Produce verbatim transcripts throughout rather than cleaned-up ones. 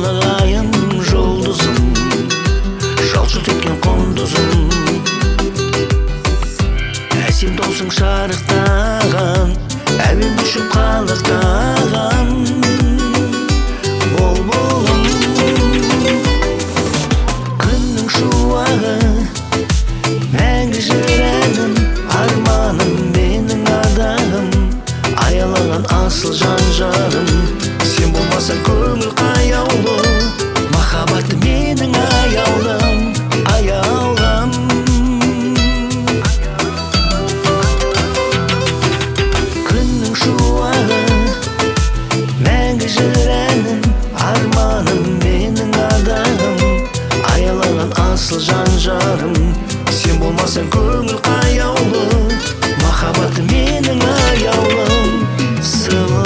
Ағайым жұлдызым, жалшылт еткен құндызым. Әсем даусың шарықтаған, әуен ұшып қалықтаған бұлбұлым. Күннің шуағы, мәңгі жүрегім, арманым менің ардағым, аялаған асыл жан-жарым. Сен болмасаң көңіл қаяулы, махаббат менің аяулым, аяулым. Күннің шуағы, мәңгі жүрегім, арманым менің ардағым, аялаған асыл жан-жарым. Сен болмасаң көңіл қаяулы, махаббат менің аяулым, сылым.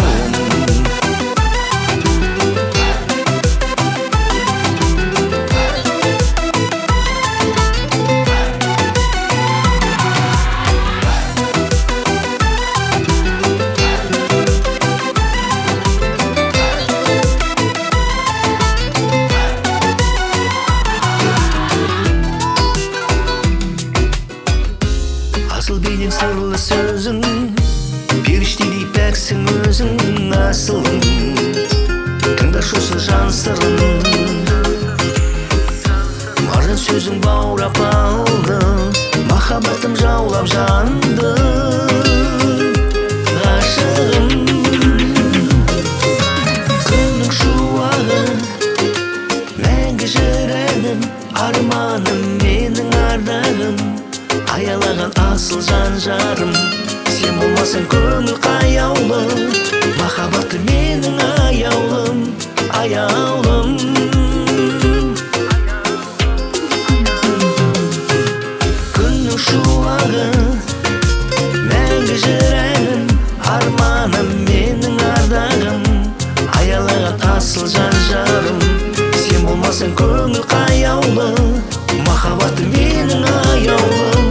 Асыл бейнең сырлы сөзің, періштедей пәксің өзің, асылым. Тыңдашы осы жан сырын, маржан сөзің баурап алды, махаббатым жаулап жанды, ғашығым. Күннің шуағы, мәңгі жүрегім, арманым менің ардағым, аялаған асыл жан-жарым. Сен болмасаң көңіл қаяулы, махаббат менің аяулым, аяулым. Күннің шуағы, мәңгі жүрегім, арманым менің ардағым, аялаған асыл жан-жарым. Сен болмасаң көңіл қаяулы, махаббат менің аяулым.